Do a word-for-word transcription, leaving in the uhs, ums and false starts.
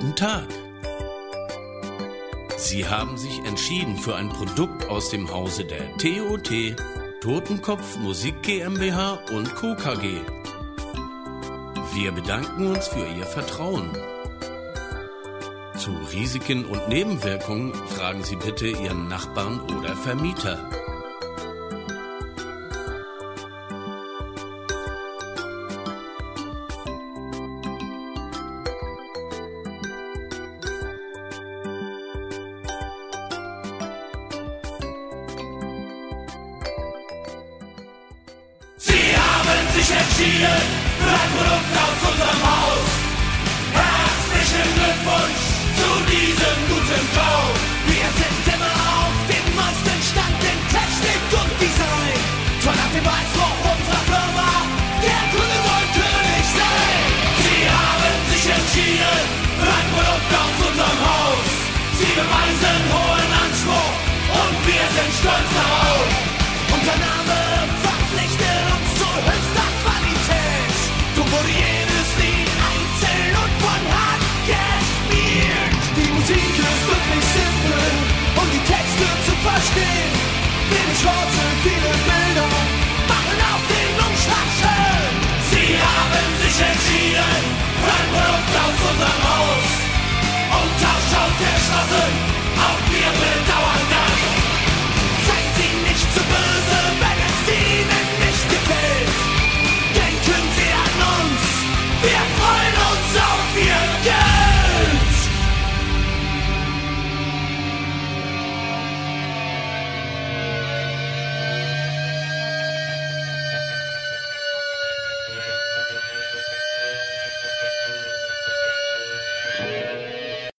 Guten Tag. Sie haben sich entschieden für ein Produkt aus dem Hause der T O T, Totenkopf Musik GmbH und Co. K G. Wir bedanken uns für Ihr Vertrauen. Zu Risiken und Nebenwirkungen fragen Sie bitte Ihren Nachbarn oder Vermieter. Sie haben sich entschieden für ein Produkt aus unserem Haus.